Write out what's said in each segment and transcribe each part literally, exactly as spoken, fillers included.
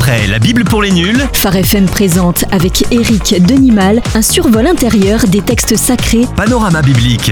Après la Bible pour les nuls, Phare F M présente avec Éric Denimal un survol intérieur des textes sacrés. Panorama biblique.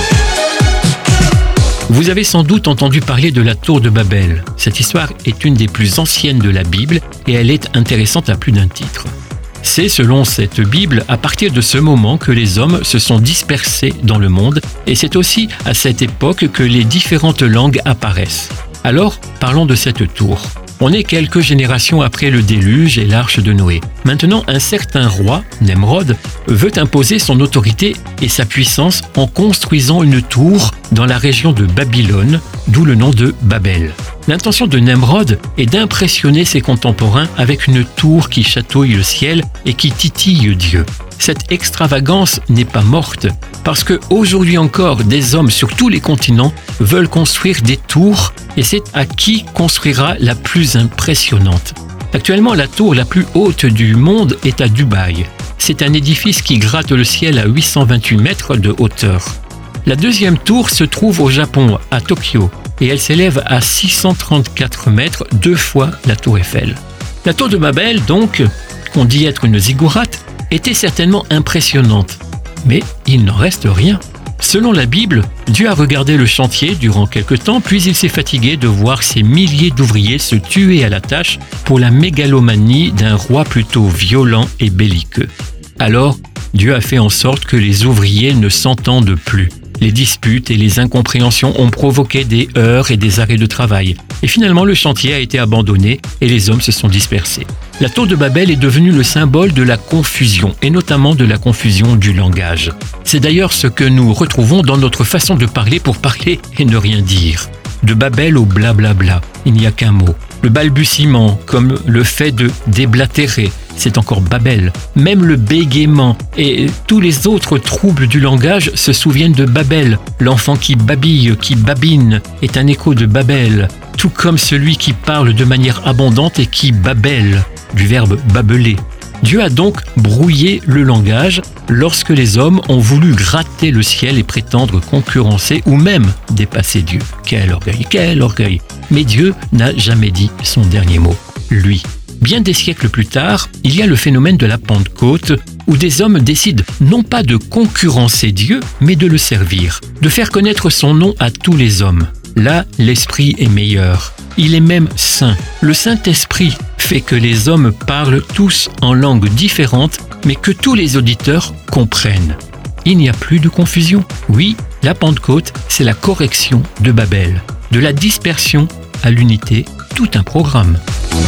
Vous avez sans doute entendu parler de la tour de Babel. Cette histoire est une des plus anciennes de la Bible et elle est intéressante à plus d'un titre. C'est, selon cette Bible, à partir de ce moment que les hommes se sont dispersés dans le monde et c'est aussi à cette époque que les différentes langues apparaissent. Alors, parlons de cette tour. On est quelques générations après le déluge et l'arche de Noé. Maintenant, un certain roi, Nemrod, veut imposer son autorité et sa puissance en construisant une tour dans la région de Babylone, d'où le nom de Babel. L'intention de Nemrod est d'impressionner ses contemporains avec une tour qui chatouille le ciel et qui titille Dieu. Cette extravagance n'est pas morte, parce que aujourd'hui encore, des hommes sur tous les continents veulent construire des tours et c'est à qui construira la plus impressionnante. Actuellement, la tour la plus haute du monde est à Dubaï. C'est un édifice qui gratte le ciel à huit cent vingt-huit mètres de hauteur. La deuxième tour se trouve au Japon, à Tokyo, et elle s'élève à six cent trente-quatre mètres, deux fois la tour Eiffel. La tour de Babel, donc, qu'on dit être une ziggourate, était certainement impressionnante. Mais il n'en reste rien. Selon la Bible, Dieu a regardé le chantier durant quelque temps, puis il s'est fatigué de voir ces milliers d'ouvriers se tuer à la tâche pour la mégalomanie d'un roi plutôt violent et belliqueux. Alors, Dieu a fait en sorte que les ouvriers ne s'entendent plus. Les disputes et les incompréhensions ont provoqué des heurts et des arrêts de travail. Et finalement, le chantier a été abandonné et les hommes se sont dispersés. La tour de Babel est devenue le symbole de la confusion, et notamment de la confusion du langage. C'est d'ailleurs ce que nous retrouvons dans notre façon de parler pour parler et ne rien dire. De Babel au blablabla, il n'y a qu'un mot. Le balbutiement, comme le fait de déblatérer, c'est encore Babel. Même le bégaiement et tous les autres troubles du langage se souviennent de Babel. L'enfant qui babille, qui babine, est un écho de Babel, tout comme celui qui parle de manière abondante et qui babelle, du verbe babeler. Dieu a donc brouillé le langage lorsque les hommes ont voulu gratter le ciel et prétendre concurrencer ou même dépasser Dieu. Quel orgueil, quel orgueil! Mais Dieu n'a jamais dit son dernier mot, lui. Bien des siècles plus tard, il y a le phénomène de la Pentecôte où des hommes décident non pas de concurrencer Dieu, mais de le servir, de faire connaître son nom à tous les hommes. Là, l'esprit est meilleur. Il est même saint. Le Saint-Esprit fait que les hommes parlent tous en langues différentes, mais que tous les auditeurs comprennent. Il n'y a plus de confusion. Oui, la Pentecôte, c'est la correction de Babel. De la dispersion à l'unité, tout un programme.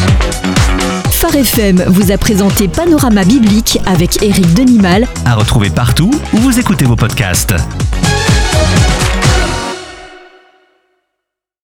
Phare F M vous a présenté Panorama biblique avec Éric Denimal. À retrouver partout où vous écoutez vos podcasts.